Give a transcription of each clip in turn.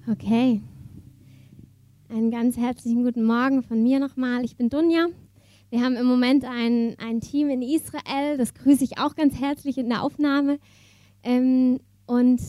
Okay, einen ganz herzlichen guten Morgen von mir nochmal. Ich bin Dunja. Wir haben im Moment ein Team in Israel, das grüße ich auch ganz herzlich in der Aufnahme. Und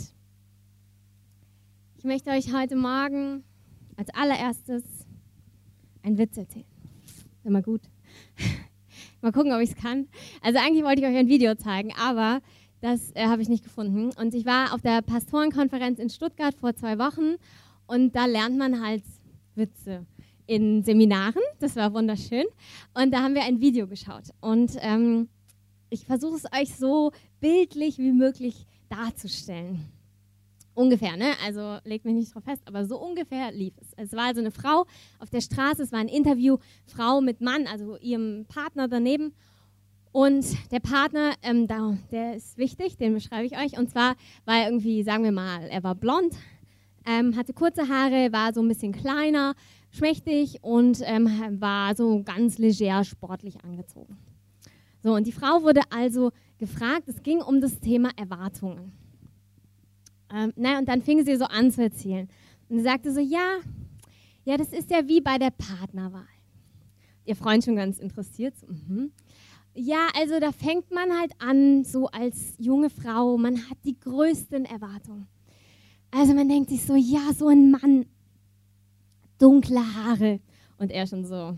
ich möchte euch heute Morgen als allererstes einen Witz erzählen. Ist immer gut. Mal gucken, ob ich es kann. Also eigentlich wollte ich euch ein Video zeigen, aber das habe ich nicht gefunden. Und ich war auf der Pastorenkonferenz in Stuttgart vor 2 Wochen und da lernt man halt Witze in Seminaren. Das war wunderschön. Und da haben wir ein Video geschaut. Und ich versuche es euch so bildlich wie möglich darzustellen. Ungefähr, ne? Also legt mich nicht drauf fest, aber so ungefähr lief es. Es war also eine Frau auf der Straße, es war ein Interview, Frau mit Mann, also ihrem Partner daneben. Und der Partner, der ist wichtig, den beschreibe ich euch. Und zwar war er irgendwie, sagen wir mal, er war blond, hatte kurze Haare, war so ein bisschen kleiner, schmächtig und war so ganz leger sportlich angezogen. So, und die Frau wurde also gefragt, es ging um das Thema Erwartungen. Und dann fing sie so an zu erzählen. Und sie sagte so, ja, das ist ja wie bei der Partnerwahl. Ihr Freund schon ganz interessiert. So, Ja, also da fängt man halt an, so als junge Frau, man hat die größten Erwartungen. Also man denkt sich so, ja, so ein Mann, dunkle Haare. Und er schon so,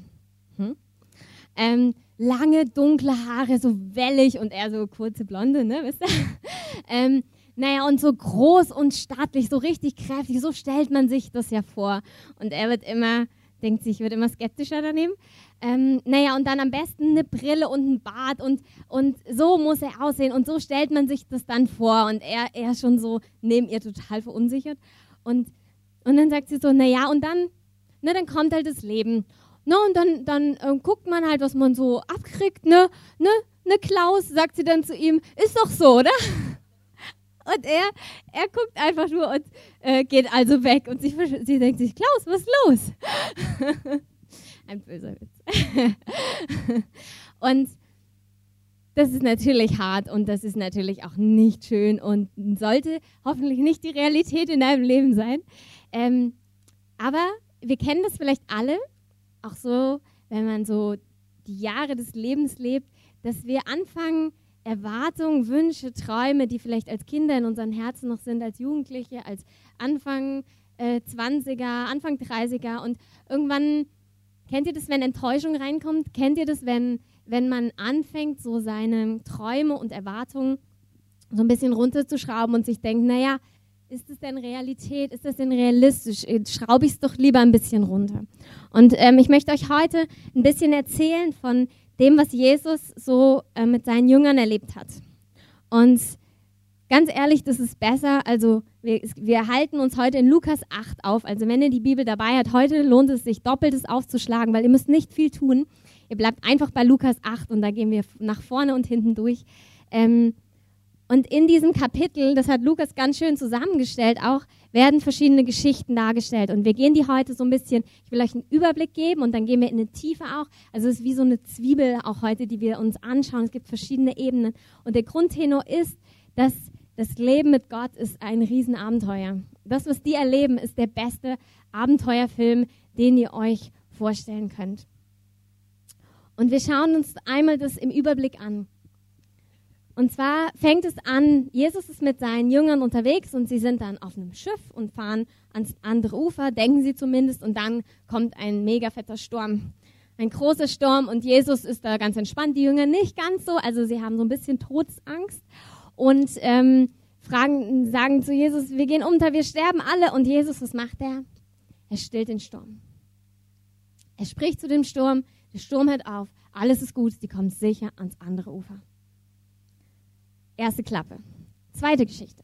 lange, dunkle Haare, so wellig und er so kurze Blonde, ne, wisst ihr? Und so groß und stattlich, so richtig kräftig, so stellt man sich das ja vor. Und er wird immer skeptischer daneben. Und dann am besten eine Brille und ein Bart und so muss er aussehen und so stellt man sich das dann vor und er schon so neben ihr total verunsichert und dann sagt sie so, und dann kommt halt das Leben. Und dann guckt man halt, was man so abkriegt, ne, Klaus, sagt sie dann zu ihm, ist doch so, oder? Und er guckt einfach nur und geht also weg und sie denkt sich, Klaus, was ist los? Ein böser Witz. Und das ist natürlich hart und das ist natürlich auch nicht schön und sollte hoffentlich nicht die Realität in deinem Leben sein. Aber wir kennen das vielleicht alle, auch so, wenn man so die Jahre des Lebens lebt, dass wir anfangen, Erwartungen, Wünsche, Träume, die vielleicht als Kinder in unseren Herzen noch sind, als Jugendliche, als Anfang 20er, Anfang 30er und irgendwann, kennt ihr das, wenn Enttäuschung reinkommt? Kennt ihr das, wenn man anfängt, so seine Träume und Erwartungen so ein bisschen runterzuschrauben und sich denkt, ist das denn Realität? Ist das denn realistisch? Schraube ich es doch lieber ein bisschen runter. Und ich möchte euch heute ein bisschen erzählen von dem, was Jesus so mit seinen Jüngern erlebt hat. Und ganz ehrlich, das ist besser, also wir halten uns heute in Lukas 8 auf, also wenn ihr die Bibel dabei habt, heute lohnt es sich, Doppeltes aufzuschlagen, weil ihr müsst nicht viel tun. Ihr bleibt einfach bei Lukas 8 und da gehen wir nach vorne und hinten durch. Und in diesem Kapitel, das hat Lukas ganz schön zusammengestellt, auch werden verschiedene Geschichten dargestellt. Und wir gehen die heute so ein bisschen, ich will euch einen Überblick geben und dann gehen wir in eine Tiefe auch. Also es ist wie so eine Zwiebel auch heute, die wir uns anschauen. Es gibt verschiedene Ebenen. Und der Grundtenor ist, dass das Leben mit Gott ist ein Riesenabenteuer. Das, was die erleben, ist der beste Abenteuerfilm, den ihr euch vorstellen könnt. Und wir schauen uns einmal das im Überblick an. Und zwar fängt es an, Jesus ist mit seinen Jüngern unterwegs und sie sind dann auf einem Schiff und fahren ans andere Ufer, denken sie zumindest, und dann kommt ein mega fetter Sturm. Ein großer Sturm und Jesus ist da ganz entspannt, die Jünger nicht ganz so, also sie haben so ein bisschen Todesangst und sagen zu Jesus, wir gehen unter, wir sterben alle. Und Jesus, was macht er? Er stillt den Sturm. Er spricht zu dem Sturm, der Sturm hört auf, alles ist gut, sie kommen sicher ans andere Ufer. Erste Klappe. Zweite Geschichte.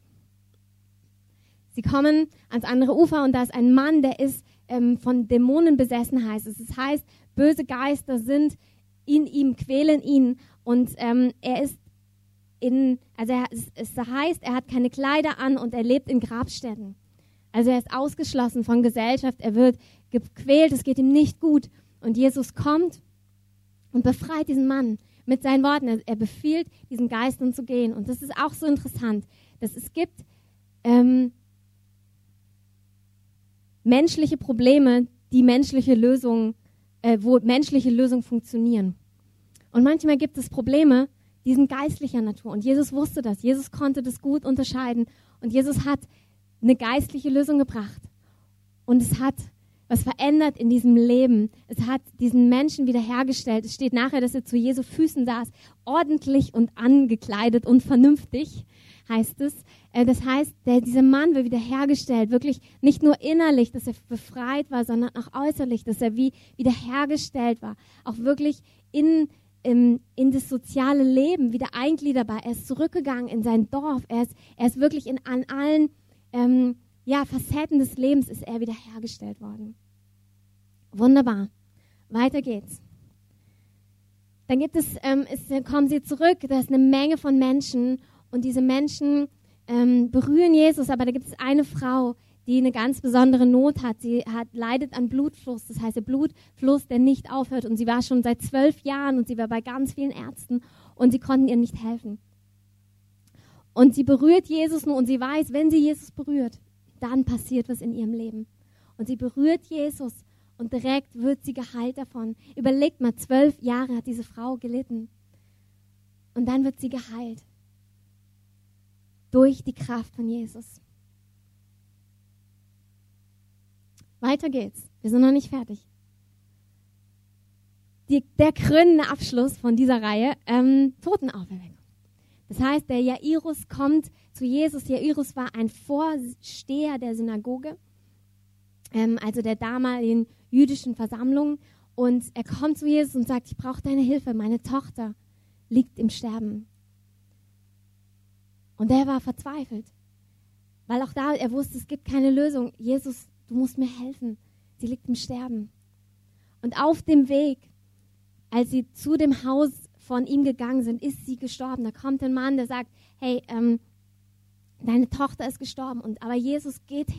Sie kommen ans andere Ufer und da ist ein Mann, der ist von Dämonen besessen, heißt es. Das heißt, böse Geister sind in ihm, quälen ihn und es heißt, er hat keine Kleider an und er lebt in Grabstätten. Also er ist ausgeschlossen von Gesellschaft, er wird gequält, es geht ihm nicht gut. Und Jesus kommt und befreit diesen Mann mit seinen Worten. Er befiehlt, diesen Geistern zu gehen. Und das ist auch so interessant, dass es gibt menschliche Probleme, die menschliche Lösungen, wo menschliche Lösungen funktionieren. Und manchmal gibt es Probleme, die sind geistlicher Natur. Und Jesus wusste das. Jesus konnte das gut unterscheiden. Und Jesus hat eine geistliche Lösung gebracht. Und es hat was verändert in diesem Leben. Es hat diesen Menschen wiederhergestellt. Es steht nachher, dass er zu Jesu Füßen saß, ordentlich und angekleidet und vernünftig, heißt es. Das heißt, dieser Mann wird wiederhergestellt, wirklich nicht nur innerlich, dass er befreit war, sondern auch äußerlich, dass er wie wiederhergestellt war. Auch wirklich in das soziale Leben wieder eingliederbar. Er ist zurückgegangen in sein Dorf. Er ist wirklich an allen Facetten des Lebens ist er wiederhergestellt worden. Wunderbar. Weiter geht's. Dann kommen sie zurück. Da ist eine Menge von Menschen und diese Menschen berühren Jesus, aber da gibt es eine Frau, die eine ganz besondere Not hat. Sie leidet an Blutfluss, das heißt der Blutfluss, der nicht aufhört. Und sie war schon seit 12 Jahren und sie war bei ganz vielen Ärzten und sie konnten ihr nicht helfen. Und sie berührt Jesus nur und sie weiß, wenn sie Jesus berührt, dann passiert was in ihrem Leben. Und sie berührt Jesus und direkt wird sie geheilt davon. Überlegt mal, 12 Jahre hat diese Frau gelitten. Und dann wird sie geheilt. Durch die Kraft von Jesus. Weiter geht's. Wir sind noch nicht fertig. Der krönende Abschluss von dieser Reihe, Totenauferweckung. Das heißt, der Jairus kommt zu Jesus. Jairus war ein Vorsteher der Synagoge, also der damaligen jüdischen Versammlung. Und er kommt zu Jesus und sagt, ich brauche deine Hilfe, meine Tochter liegt im Sterben. Und er war verzweifelt, weil auch da er wusste, es gibt keine Lösung. Jesus, du musst mir helfen. Sie liegt im Sterben. Und auf dem Weg, als sie zu dem Haus von ihm gegangen sind, ist sie gestorben. Da kommt ein Mann, der sagt, hey, deine Tochter ist gestorben. Aber Jesus geht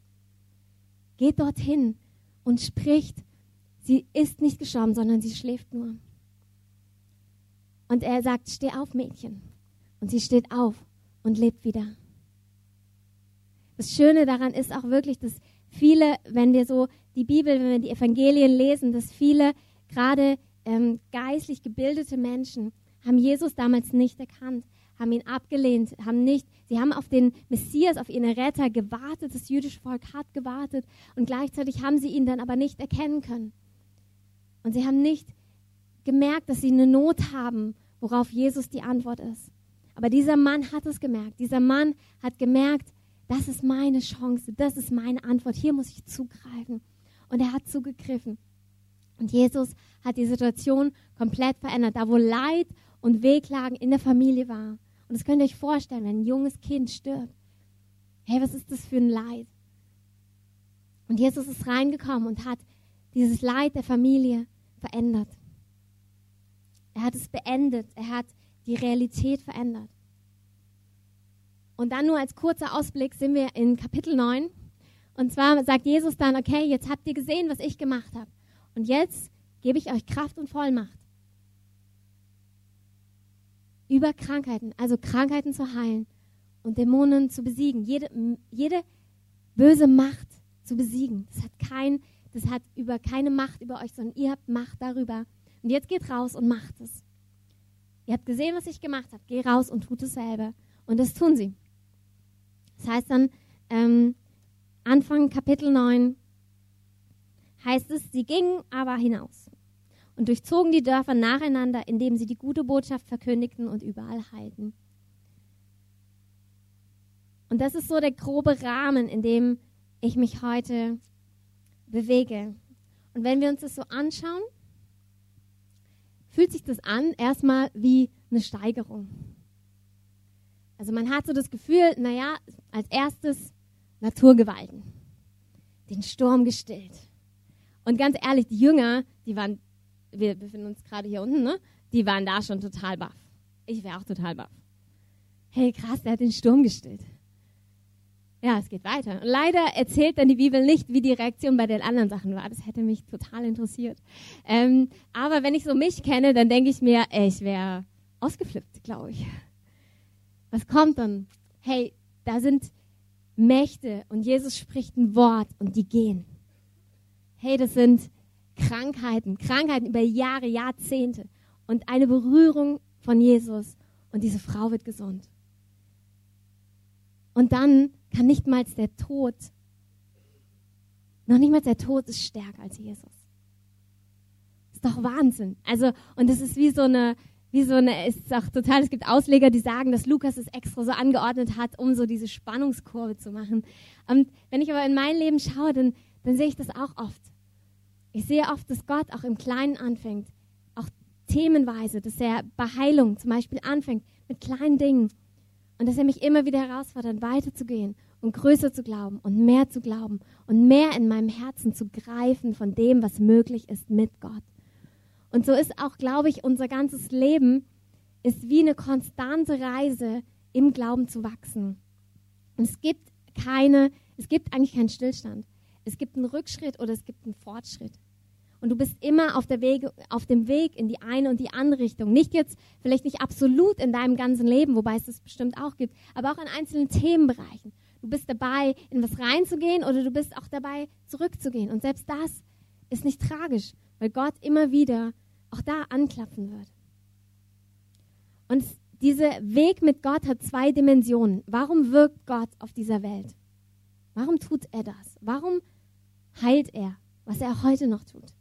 dorthin und spricht, sie ist nicht gestorben, sondern sie schläft nur. Und er sagt, steh auf, Mädchen. Und sie steht auf und lebt wieder. Das Schöne daran ist auch wirklich, dass viele, wenn wir so die Bibel, wenn wir die Evangelien lesen, dass viele gerade geistlich gebildete Menschen haben Jesus damals nicht erkannt, haben ihn abgelehnt, sie haben auf den Messias, auf ihren Retter gewartet, das jüdische Volk hat gewartet und gleichzeitig haben sie ihn dann aber nicht erkennen können. Und sie haben nicht gemerkt, dass sie eine Not haben, worauf Jesus die Antwort ist. Aber dieser Mann hat es gemerkt. Dieser Mann hat gemerkt, das ist meine Chance, das ist meine Antwort, hier muss ich zugreifen. Und er hat zugegriffen. Und Jesus hat die Situation komplett verändert. Da, wo Leid und Wehklagen in der Familie war. Und das könnt ihr euch vorstellen, wenn ein junges Kind stirbt. Hey, was ist das für ein Leid? Und Jesus ist reingekommen und hat dieses Leid der Familie verändert. Er hat es beendet. Er hat die Realität verändert. Und dann nur als kurzer Ausblick sind wir in Kapitel 9. Und zwar sagt Jesus dann, okay, jetzt habt ihr gesehen, was ich gemacht habe. Und jetzt gebe ich euch Kraft und Vollmacht. Über Krankheiten, also Krankheiten zu heilen und Dämonen zu besiegen. Jede böse Macht zu besiegen. Das hat keine Macht über euch, sondern ihr habt Macht darüber. Und jetzt geht raus und macht es. Ihr habt gesehen, was ich gemacht habe. Geh raus und tut es selber. Und das tun sie. Das heißt dann, Anfang Kapitel 9 heißt es, sie gingen aber hinaus und durchzogen die Dörfer nacheinander, indem sie die gute Botschaft verkündigten und überall heilten. Und das ist so der grobe Rahmen, in dem ich mich heute bewege. Und wenn wir uns das so anschauen, fühlt sich das an erstmal wie eine Steigerung. Also man hat so das Gefühl, naja, als erstes Naturgewalten, den Sturm gestillt. Und ganz ehrlich, die Jünger, wir befinden uns gerade hier unten, ne? Die waren da schon total baff. Ich wäre auch total baff. Hey, krass, der hat den Sturm gestillt. Ja, es geht weiter. Und leider erzählt dann die Bibel nicht, wie die Reaktion bei den anderen Sachen war. Das hätte mich total interessiert. Aber wenn ich so mich kenne, dann denke ich mir, ich wäre ausgeflippt, glaube ich. Was kommt dann? Hey, da sind Mächte und Jesus spricht ein Wort und die gehen. Hey, das sind Krankheiten über Jahre, Jahrzehnte und eine Berührung von Jesus und diese Frau wird gesund. Und dann kann nicht mal der Tod ist stärker als Jesus. Ist doch Wahnsinn. Also, und das ist wie so eine, ist auch total, es gibt Ausleger, die sagen, dass Lukas es extra so angeordnet hat, um so diese Spannungskurve zu machen. Und wenn ich aber in mein Leben schaue, dann sehe ich das auch oft. Ich sehe oft, dass Gott auch im Kleinen anfängt, auch themenweise, dass er bei Heilung zum Beispiel anfängt mit kleinen Dingen und dass er mich immer wieder herausfordert, weiterzugehen und größer zu glauben und mehr in meinem Herzen zu greifen von dem, was möglich ist mit Gott. Und so ist auch, glaube ich, unser ganzes Leben ist wie eine konstante Reise im Glauben zu wachsen. Und es gibt eigentlich keinen Stillstand. Es gibt einen Rückschritt oder es gibt einen Fortschritt. Und du bist immer auf dem Weg in die eine und die andere Richtung. Vielleicht nicht absolut in deinem ganzen Leben, wobei es das bestimmt auch gibt, aber auch in einzelnen Themenbereichen. Du bist dabei, in was reinzugehen oder du bist auch dabei, zurückzugehen. Und selbst das ist nicht tragisch, weil Gott immer wieder auch da anklopfen wird. Und dieser Weg mit Gott hat 2 Dimensionen. Warum wirkt Gott auf dieser Welt? Warum tut er das? Warum heilt er, was er auch heute noch tut?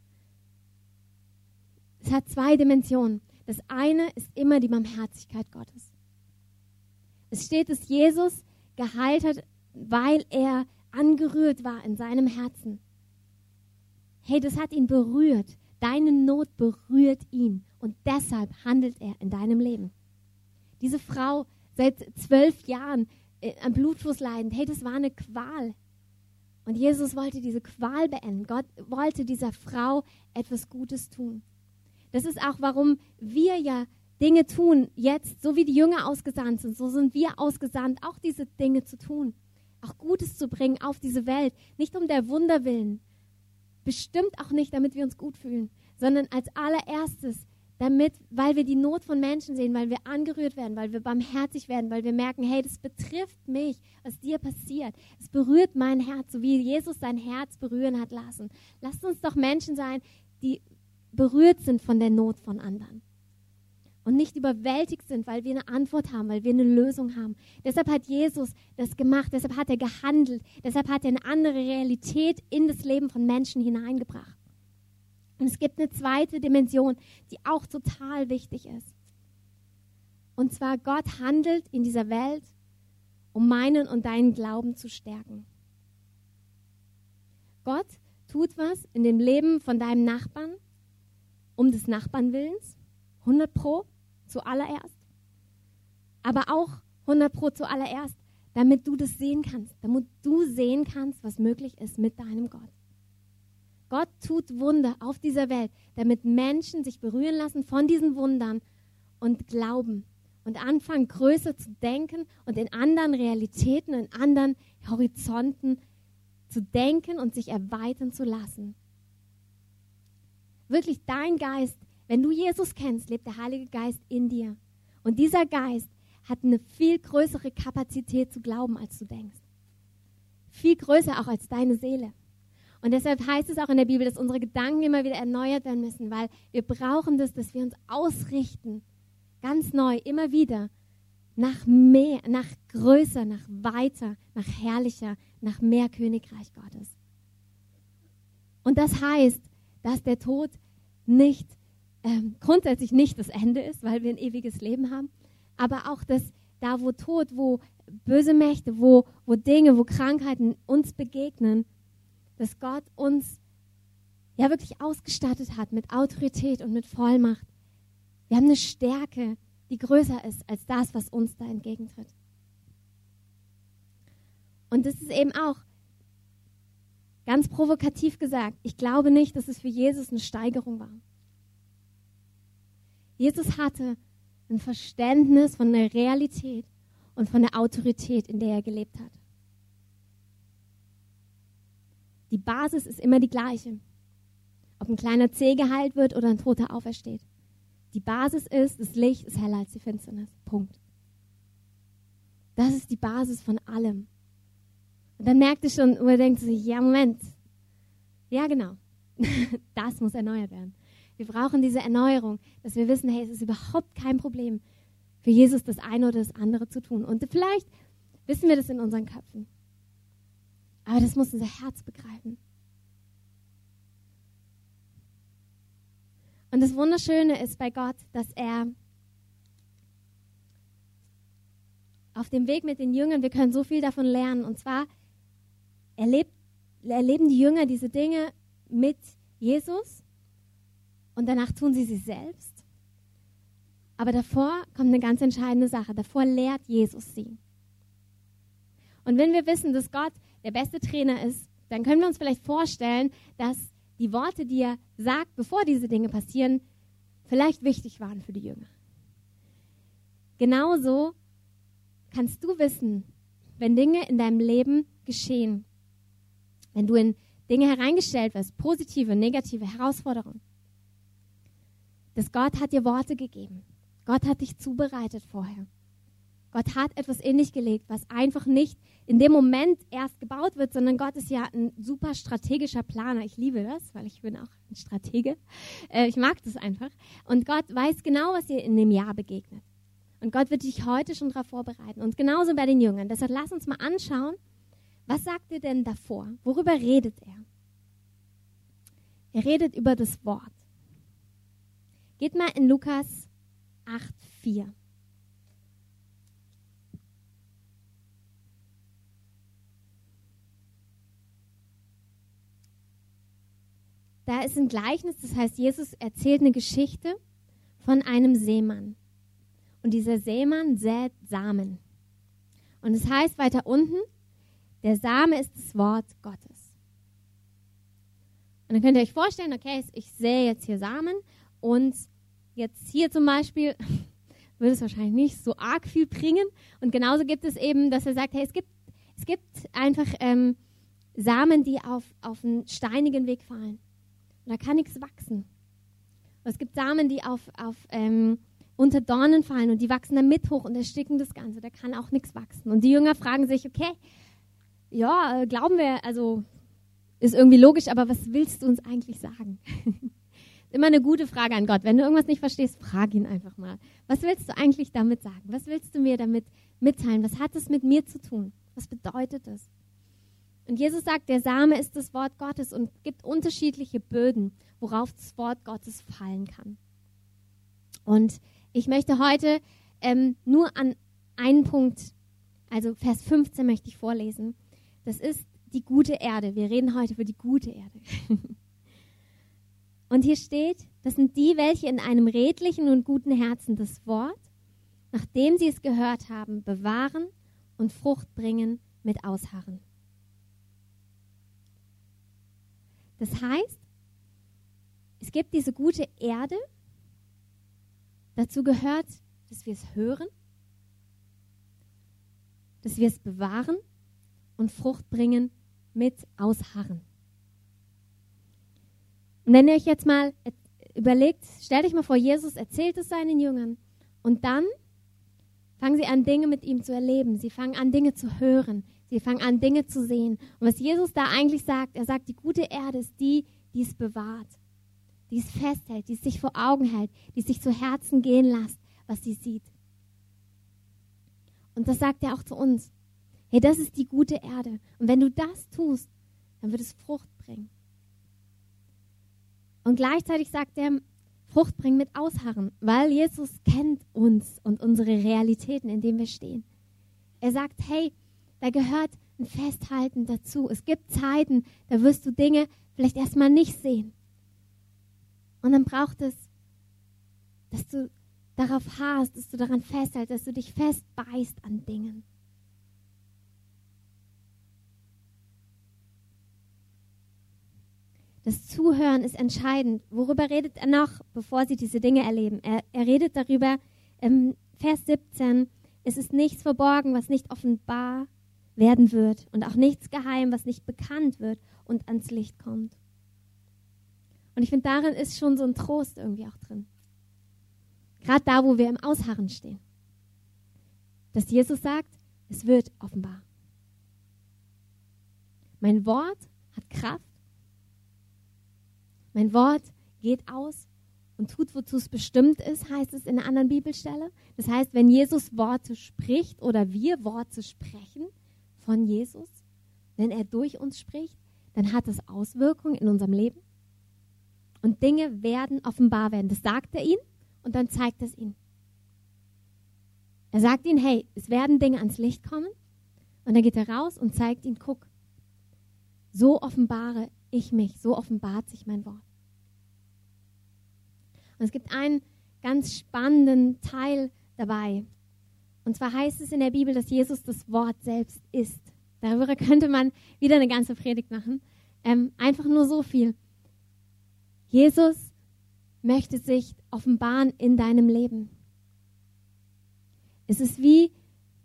Es hat 2 Dimensionen. Das eine ist immer die Barmherzigkeit Gottes. Es steht, dass Jesus geheilt hat, weil er angerührt war in seinem Herzen. Hey, das hat ihn berührt. Deine Not berührt ihn und deshalb handelt er in deinem Leben. Diese Frau seit 12 Jahren an Blutfluss leidend, hey, das war eine Qual. Und Jesus wollte diese Qual beenden. Gott wollte dieser Frau etwas Gutes tun. Das ist auch, warum wir ja Dinge tun, jetzt, so wie die Jünger ausgesandt sind, so sind wir ausgesandt, auch diese Dinge zu tun, auch Gutes zu bringen auf diese Welt, nicht um der Wunder willen, bestimmt auch nicht, damit wir uns gut fühlen, sondern als allererstes, weil wir die Not von Menschen sehen, weil wir angerührt werden, weil wir barmherzig werden, weil wir merken, hey, das betrifft mich, was dir passiert. Es berührt mein Herz, so wie Jesus sein Herz berühren hat lassen. Lasst uns doch Menschen sein, die berührt sind von der Not von anderen und nicht überwältigt sind, weil wir eine Antwort haben, weil wir eine Lösung haben. Deshalb hat Jesus das gemacht, deshalb hat er gehandelt, deshalb hat er eine andere Realität in das Leben von Menschen hineingebracht. Und es gibt eine zweite Dimension, die auch total wichtig ist. Und zwar, Gott handelt in dieser Welt, um meinen und deinen Glauben zu stärken. Gott tut was in dem Leben von deinem Nachbarn, um des Nachbarn Willens, 100% zuallererst, aber auch 100% zuallererst, damit du das sehen kannst, damit du sehen kannst, was möglich ist mit deinem Gott. Gott tut Wunder auf dieser Welt, damit Menschen sich berühren lassen von diesen Wundern und glauben und anfangen, größer zu denken und in anderen Realitäten, in anderen Horizonten zu denken und sich erweitern zu lassen. Wirklich, dein Geist, wenn du Jesus kennst, lebt der Heilige Geist in dir. Und dieser Geist hat eine viel größere Kapazität zu glauben, als du denkst. Viel größer auch als deine Seele. Und deshalb heißt es auch in der Bibel, dass unsere Gedanken immer wieder erneuert werden müssen, weil wir brauchen das, dass wir uns ausrichten, ganz neu, immer wieder, nach mehr, nach größer, nach weiter, nach herrlicher, nach mehr Königreich Gottes. Und das heißt, dass der Tod grundsätzlich nicht das Ende ist, weil wir ein ewiges Leben haben, aber auch, dass da, wo Tod, wo böse Mächte, wo Dinge, wo Krankheiten uns begegnen, dass Gott uns ja wirklich ausgestattet hat mit Autorität und mit Vollmacht. Wir haben eine Stärke, die größer ist als das, was uns da entgegentritt. Und das ist eben auch ganz provokativ gesagt, ich glaube nicht, dass es für Jesus eine Steigerung war. Jesus hatte ein Verständnis von der Realität und von der Autorität, in der er gelebt hat. Die Basis ist immer die gleiche. Ob ein kleiner Zeh geheilt wird oder ein Toter aufersteht. Die Basis ist, das Licht ist heller als die Finsternis. Punkt. Das ist die Basis von allem. Und dann merkt ihr schon, und er denkt sich, ja, Moment. Ja, genau. Das muss erneuert werden. Wir brauchen diese Erneuerung, dass wir wissen, hey, es ist überhaupt kein Problem, für Jesus das eine oder das andere zu tun. Und vielleicht wissen wir das in unseren Köpfen. Aber das muss unser Herz begreifen. Und das Wunderschöne ist bei Gott, dass er auf dem Weg mit den Jüngern, wir können so viel davon lernen. Und zwar erleben die Jünger diese Dinge mit Jesus und danach tun sie selbst. Aber davor kommt eine ganz entscheidende Sache. Davor lehrt Jesus sie. Und wenn wir wissen, dass Gott der beste Trainer ist, dann können wir uns vielleicht vorstellen, dass die Worte, die er sagt, bevor diese Dinge passieren, vielleicht wichtig waren für die Jünger. Genauso kannst du wissen, wenn Dinge in deinem Leben geschehen, wenn du in Dinge hereingestellt wirst, positive, negative Herausforderungen, dass Gott hat dir Worte gegeben. Gott hat dich zubereitet vorher. Gott hat etwas in dich gelegt, was einfach nicht in dem Moment erst gebaut wird, sondern Gott ist ja ein super strategischer Planer. Ich liebe das, weil ich bin auch ein Stratege. Ich mag das einfach. Und Gott weiß genau, was dir in dem Jahr begegnet. Und Gott wird dich heute schon darauf vorbereiten. Und genauso bei den Jüngern. Deshalb lass uns mal anschauen, was sagt er denn davor? Worüber redet er? Er redet über das Wort. Geht mal in Lukas 8,4. Da ist ein Gleichnis, das heißt, Jesus erzählt eine Geschichte von einem Seemann. Und dieser Seemann sät Samen. Und es heißt weiter unten, der Same ist das Wort Gottes. Und dann könnt ihr euch vorstellen, okay, ich sähe jetzt hier Samen und jetzt hier zum Beispiel würde es wahrscheinlich nicht so arg viel bringen. Und genauso gibt es eben, dass er sagt, hey, es gibt einfach Samen, die auf einen steinigen Weg fallen. Und da kann nichts wachsen. Und es gibt Samen, die unter Dornen fallen und die wachsen da mit hoch und ersticken das Ganze. Da kann auch nichts wachsen. Und die Jünger fragen sich, okay, ja, glauben wir, also ist irgendwie logisch, aber was willst du uns eigentlich sagen? Immer eine gute Frage an Gott. Wenn du irgendwas nicht verstehst, frag ihn einfach mal. Was willst du eigentlich damit sagen? Was willst du mir damit mitteilen? Was hat es mit mir zu tun? Was bedeutet das? Und Jesus sagt, der Same ist das Wort Gottes und gibt unterschiedliche Böden, worauf das Wort Gottes fallen kann. Und ich möchte heute nur an einen Punkt, also Vers 15 möchte ich vorlesen. Das ist die gute Erde. Wir reden heute über die gute Erde. Und hier steht, das sind die, welche in einem redlichen und guten Herzen das Wort, nachdem sie es gehört haben, bewahren und Frucht bringen mit Ausharren. Das heißt, es gibt diese gute Erde, dazu gehört, dass wir es hören, dass wir es bewahren und Frucht bringen mit Ausharren. Und wenn ihr euch jetzt mal überlegt, stellt euch mal vor, Jesus erzählt es seinen Jüngern und dann fangen sie an, Dinge mit ihm zu erleben. Sie fangen an, Dinge zu hören. Sie fangen an, Dinge zu sehen. Und was Jesus da eigentlich sagt, er sagt, die gute Erde ist die, die es bewahrt, die es festhält, die es sich vor Augen hält, die es sich zu Herzen gehen lässt, was sie sieht. Und das sagt er auch zu uns. Hey, das ist die gute Erde. Und wenn du das tust, dann wird es Frucht bringen. Und gleichzeitig sagt er, Frucht bringen mit Ausharren, weil Jesus kennt uns und unsere Realitäten, in denen wir stehen. Er sagt, hey, da gehört ein Festhalten dazu. Es gibt Zeiten, da wirst du Dinge vielleicht erstmal nicht sehen. Und dann braucht es, dass du darauf harrst, dass du daran festhältst, dass du dich festbeißt an Dingen. Das Zuhören ist entscheidend. Worüber redet er noch, bevor sie diese Dinge erleben? Er redet darüber, Vers 17, es ist nichts verborgen, was nicht offenbar werden wird und auch nichts geheim, was nicht bekannt wird und ans Licht kommt. Und ich finde, darin ist schon so ein Trost irgendwie auch drin. Gerade da, wo wir im Ausharren stehen. Dass Jesus sagt, es wird offenbar. Mein Wort hat Kraft. Mein Wort geht aus und tut, wozu es bestimmt ist, heißt es in einer anderen Bibelstelle. Das heißt, wenn Jesus Worte spricht oder wir Worte sprechen von Jesus, wenn er durch uns spricht, dann hat es Auswirkungen in unserem Leben. Und Dinge werden offenbar werden. Das sagt er ihnen und dann zeigt es ihnen. Er sagt ihnen, hey, es werden Dinge ans Licht kommen. Und dann geht er raus und zeigt ihnen, guck, so offenbare ich mich, so offenbart sich mein Wort. Und es gibt einen ganz spannenden Teil dabei. Und zwar heißt es in der Bibel, dass Jesus das Wort selbst ist. Darüber könnte man wieder eine ganze Predigt machen. Einfach nur so viel. Jesus möchte sich offenbaren in deinem Leben. Es ist wie,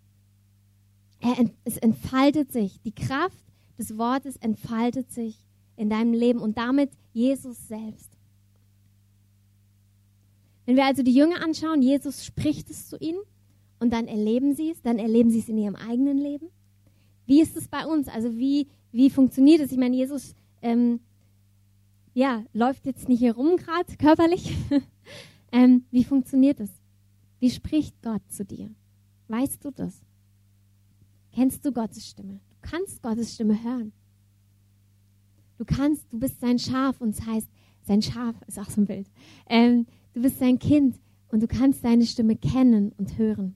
es entfaltet sich. Die Kraft des Wortes entfaltet sich in deinem Leben und damit Jesus selbst. Wenn wir also die Jünger anschauen, Jesus spricht es zu ihnen und dann erleben sie es in ihrem eigenen Leben. Wie ist es bei uns? Also wie funktioniert es? Ich meine, Jesus läuft jetzt nicht hier rum gerade körperlich. Wie funktioniert es? Wie spricht Gott zu dir? Weißt du das? Kennst du Gottes Stimme? Du kannst Gottes Stimme hören. Du bist sein Schaf und es heißt, sein Schaf ist auch so ein Bild. Du bist sein Kind und du kannst seine Stimme kennen und hören.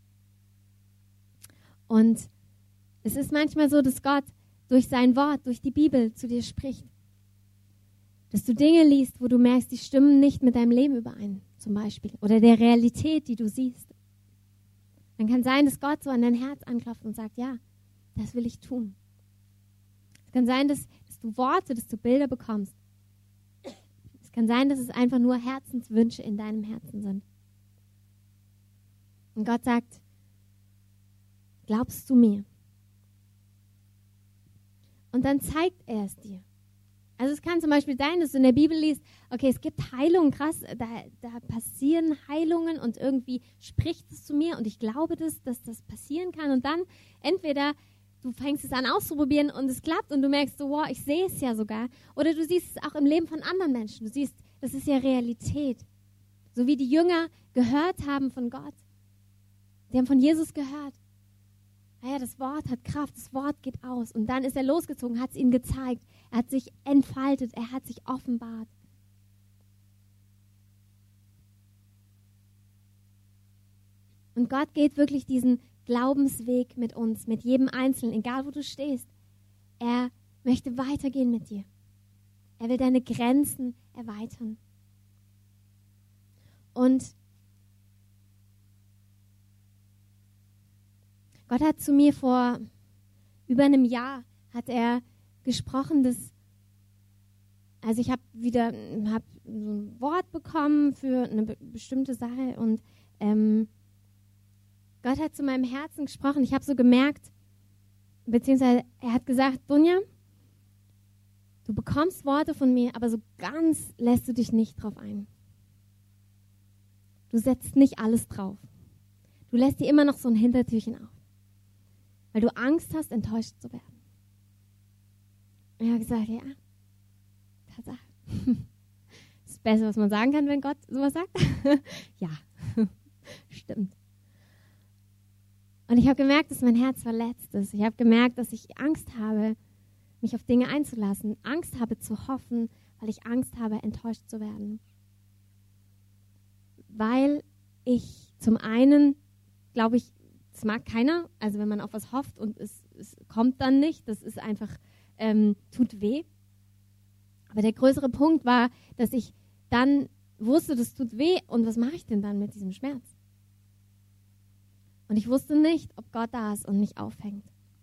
Und es ist manchmal so, dass Gott durch sein Wort, durch die Bibel zu dir spricht. Dass du Dinge liest, wo du merkst, die stimmen nicht mit deinem Leben überein, zum Beispiel. Oder der Realität, die du siehst. Dann kann sein, dass Gott so an dein Herz anklopft und sagt, ja, das will ich tun. Es kann sein, dass du Worte, dass du Bilder bekommst. Es kann sein, dass es einfach nur Herzenswünsche in deinem Herzen sind. Und Gott sagt, glaubst du mir? Und dann zeigt er es dir. Also es kann zum Beispiel sein, dass du in der Bibel liest, okay, es gibt Heilungen, krass, da passieren Heilungen und irgendwie spricht es zu mir und ich glaube, dass das passieren kann. Und dann entweder du fängst es an auszuprobieren und es klappt und du merkst so, wow, ich sehe es ja sogar. Oder du siehst es auch im Leben von anderen Menschen. Du siehst, das ist ja Realität. So wie die Jünger gehört haben von Gott. Die haben von Jesus gehört. Naja, das Wort hat Kraft, das Wort geht aus. Und dann ist er losgezogen, hat es ihnen gezeigt. Er hat sich entfaltet, er hat sich offenbart. Und Gott geht wirklich diesen Glaubensweg mit uns, mit jedem Einzelnen, egal wo du stehst. Er möchte weitergehen mit dir. Er will deine Grenzen erweitern. Und Gott hat zu mir vor über einem Jahr hat er gesprochen, also ich habe so ein Wort bekommen für eine bestimmte Sache und Gott hat zu meinem Herzen gesprochen. Ich habe so gemerkt, beziehungsweise er hat gesagt, Dunja, du bekommst Worte von mir, aber so ganz lässt du dich nicht drauf ein. Du setzt nicht alles drauf. Du lässt dir immer noch so ein Hintertürchen auf. Weil du Angst hast, enttäuscht zu werden. Und ich habe gesagt, ja, Tatsache. Das ist das Beste, was man sagen kann, wenn Gott sowas sagt. Ja, stimmt. Und ich habe gemerkt, dass mein Herz verletzt ist. Ich habe gemerkt, dass ich Angst habe, mich auf Dinge einzulassen. Angst habe zu hoffen, weil ich Angst habe, enttäuscht zu werden. Weil ich zum einen, glaube ich, das mag keiner, also wenn man auf was hofft und es kommt dann nicht, das ist einfach, tut weh. Aber der größere Punkt war, dass ich dann wusste, das tut weh und was mache ich denn dann mit diesem Schmerz? Und ich wusste nicht, ob Gott da ist und mich auffängt.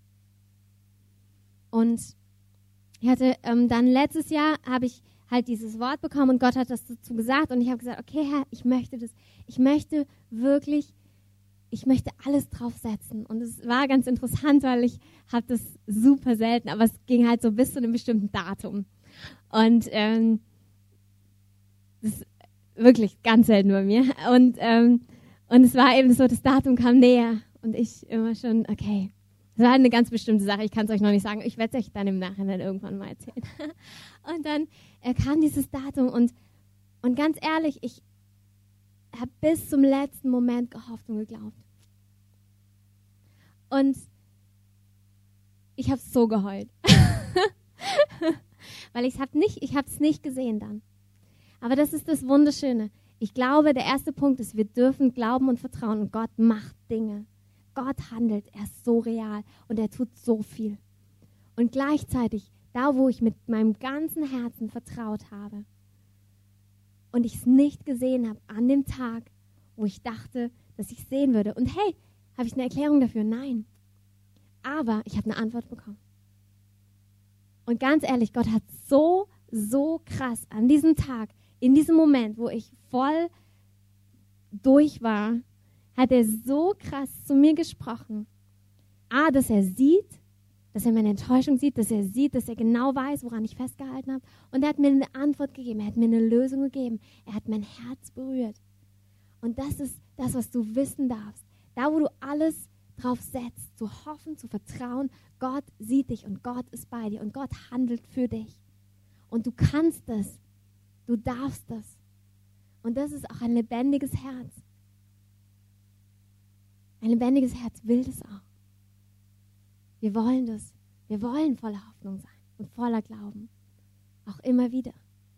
Und ich hatte dann letztes Jahr, habe ich halt dieses Wort bekommen und Gott hat das dazu gesagt und ich habe gesagt, okay Herr, ich möchte das, ich möchte alles draufsetzen. Und es war ganz interessant, weil ich habe das super selten, aber es ging halt so bis zu einem bestimmten Datum. Und das ist wirklich ganz selten bei mir. Und es war eben so, das Datum kam näher und ich immer schon, okay, Das war eine ganz bestimmte Sache, ich kann es euch noch nicht sagen. Ich werde es euch dann im Nachhinein irgendwann mal erzählen. Und dann kam dieses Datum und ganz ehrlich, ich habe bis zum letzten Moment gehofft und geglaubt. Und ich habe so geheult. Weil ich habe es nicht gesehen dann. Aber das ist das Wunderschöne. Ich glaube, der erste Punkt ist, wir dürfen glauben und vertrauen und Gott macht Dinge. Gott handelt, er ist so real und er tut so viel. Und gleichzeitig, da wo ich mit meinem ganzen Herzen vertraut habe und ich es nicht gesehen habe an dem Tag, wo ich dachte, dass ich es sehen würde. Und hey, habe ich eine Erklärung dafür? Nein. Aber ich habe eine Antwort bekommen. Und ganz ehrlich, Gott hat so krass an diesem Tag, in diesem Moment, wo ich voll durch war, hat er so krass zu mir gesprochen. Dass er sieht, dass er meine Enttäuschung sieht, dass er sieht, dass er genau weiß, woran ich festgehalten habe. Und er hat mir eine Antwort gegeben, er hat mir eine Lösung gegeben. Er hat mein Herz berührt. Und das ist das, was du wissen darfst. Da, wo du alles drauf setzt, zu hoffen, zu vertrauen, Gott sieht dich und Gott ist bei dir und Gott handelt für dich. Und du kannst das. Du darfst das. Und das ist auch ein lebendiges Herz. Ein lebendiges Herz will das auch. Wir wollen das. Wir wollen voller Hoffnung sein und voller Glauben. Auch immer wieder.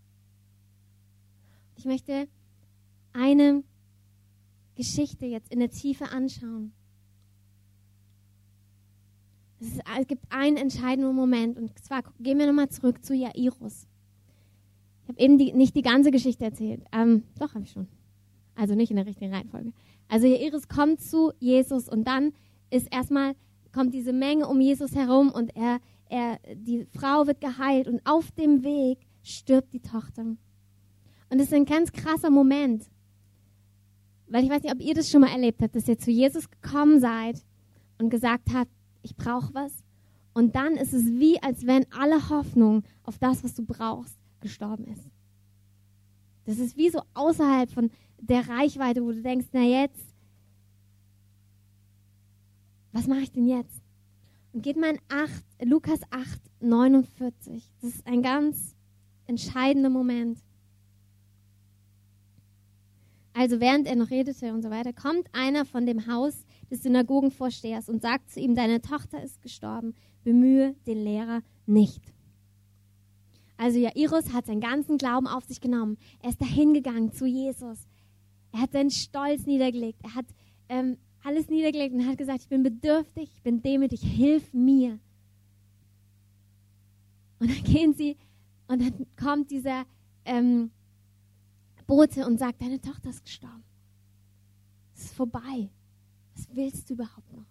Ich möchte eine Geschichte jetzt in der Tiefe anschauen. Es gibt einen entscheidenden Moment und zwar gehen wir nochmal zurück zu Jairus. Ich habe eben nicht die ganze Geschichte erzählt. Doch, habe ich schon. Also nicht in der richtigen Reihenfolge. Also Jairus kommt zu Jesus und dann kommt diese Menge um Jesus herum und die Frau wird geheilt und auf dem Weg stirbt die Tochter. Und es ist ein ganz krasser Moment, weil ich weiß nicht, ob ihr das schon mal erlebt habt, dass ihr zu Jesus gekommen seid und gesagt habt, ich brauche was. Und dann ist es wie, als wenn alle Hoffnung auf das, was du brauchst, gestorben ist. Das ist wie so außerhalb von der Reichweite, wo du denkst, na jetzt, was mache ich denn jetzt? Und geht mal in Lukas 8, 49. Das ist ein ganz entscheidender Moment. Also während er noch redete und so weiter, kommt einer von dem Haus des Synagogenvorstehers und sagt zu ihm, deine Tochter ist gestorben, bemühe den Lehrer nicht. Also Jairus hat seinen ganzen Glauben auf sich genommen. Er ist dahin gegangen zu Jesus. Er hat seinen Stolz niedergelegt. Er hat alles niedergelegt und hat gesagt, ich bin bedürftig, ich bin demütig, hilf mir. Und dann gehen sie und dann kommt dieser Bote und sagt, deine Tochter ist gestorben. Es ist vorbei. Was willst du überhaupt noch?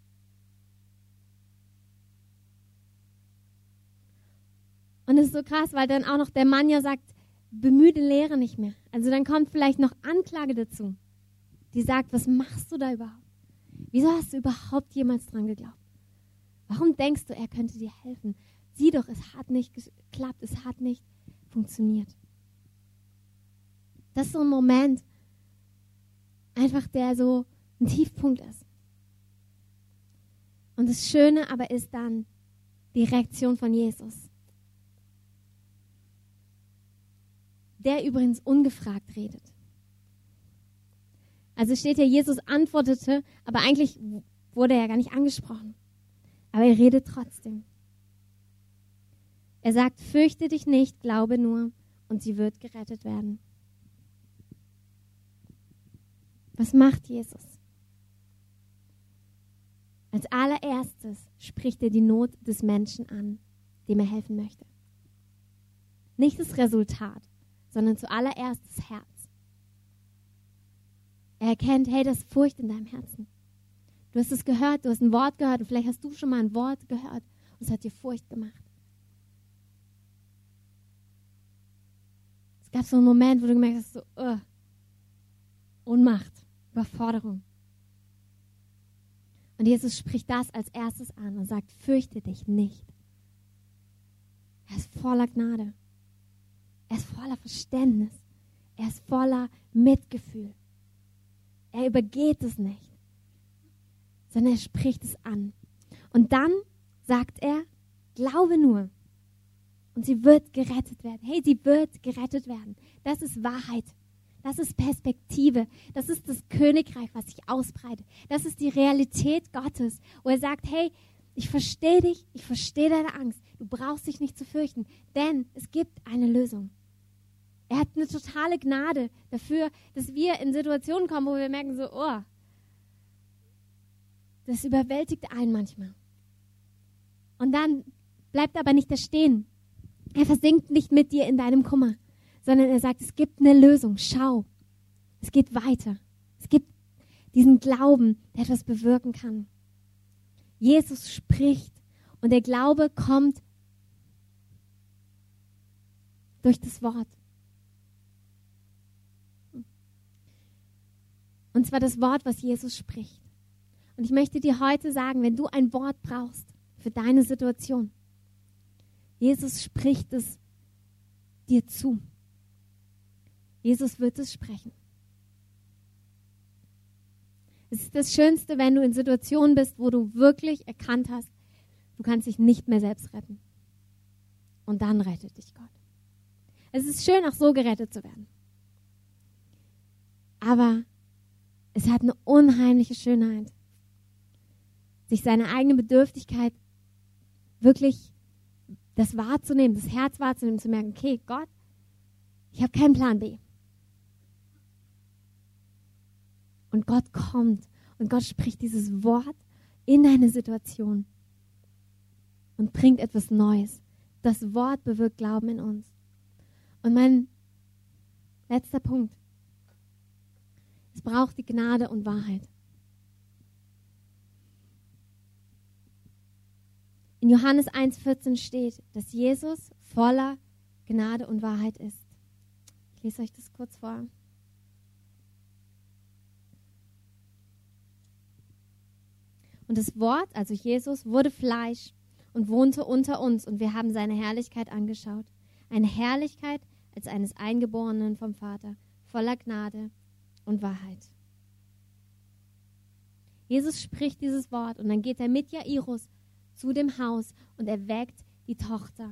Und es ist so krass, weil dann auch noch der Mann ja sagt, bemühe den Lehrer nicht mehr. Also dann kommt vielleicht noch Anklage dazu, die sagt, was machst du da überhaupt? Wieso hast du überhaupt jemals dran geglaubt? Warum denkst du, er könnte dir helfen? Sieh doch, es hat nicht geklappt, es hat nicht funktioniert. Das ist so ein Moment, einfach der so ein Tiefpunkt ist. Und das Schöne aber ist dann die Reaktion von Jesus. Der übrigens ungefragt redet. Also steht hier, Jesus antwortete, aber eigentlich wurde er ja gar nicht angesprochen. Aber er redet trotzdem. Er sagt, fürchte dich nicht, glaube nur und sie wird gerettet werden. Was macht Jesus? Als allererstes spricht er die Not des Menschen an, dem er helfen möchte. Nicht das Resultat, sondern zuallererst das Herz. Er erkennt, hey, das ist Furcht in deinem Herzen. Du hast es gehört, du hast ein Wort gehört und vielleicht hast du schon mal ein Wort gehört und es hat dir Furcht gemacht. Es gab so einen Moment, wo du gemerkt hast, so, Ohnmacht, Überforderung. Und Jesus spricht das als erstes an und sagt, fürchte dich nicht. Er ist voller Gnade. Er ist voller Verständnis. Er ist voller Mitgefühl. Er übergeht es nicht, sondern er spricht es an. Und dann sagt er, glaube nur. Und sie wird gerettet werden. Hey, sie wird gerettet werden. Das ist Wahrheit. Das ist Perspektive. Das ist das Königreich, was sich ausbreitet. Das ist die Realität Gottes, wo er sagt, hey, ich verstehe dich, ich verstehe deine Angst. Du brauchst dich nicht zu fürchten, denn es gibt eine Lösung. Er hat eine totale Gnade dafür, dass wir in Situationen kommen, wo wir merken so, oh, das überwältigt einen manchmal. Und dann bleibt aber nicht da stehen. Er versinkt nicht mit dir in deinem Kummer, sondern er sagt, es gibt eine Lösung. Schau, es geht weiter. Es gibt diesen Glauben, der etwas bewirken kann. Jesus spricht und der Glaube kommt durch das Wort. Und zwar das Wort, was Jesus spricht. Und ich möchte dir heute sagen, wenn du ein Wort brauchst für deine Situation, Jesus spricht es dir zu. Jesus wird es sprechen. Es ist das Schönste, wenn du in Situationen bist, wo du wirklich erkannt hast, du kannst dich nicht mehr selbst retten. Und dann rettet dich Gott. Es ist schön, auch so gerettet zu werden. Aber es hat eine unheimliche Schönheit, sich seine eigene Bedürftigkeit wirklich das wahrzunehmen, das Herz wahrzunehmen, zu merken, okay, Gott, ich habe keinen Plan B. Und Gott kommt und Gott spricht dieses Wort in deine Situation und bringt etwas Neues. Das Wort bewirkt Glauben in uns. Und mein letzter Punkt. Es braucht die Gnade und Wahrheit. In Johannes 1,14 steht, dass Jesus voller Gnade und Wahrheit ist. Ich lese euch das kurz vor. Und das Wort, also Jesus, wurde Fleisch und wohnte unter uns und wir haben seine Herrlichkeit angeschaut. Eine Herrlichkeit als eines Eingeborenen vom Vater, voller Gnade und Wahrheit. Jesus spricht dieses Wort und dann geht er mit Jairus zu dem Haus und er weckt die Tochter.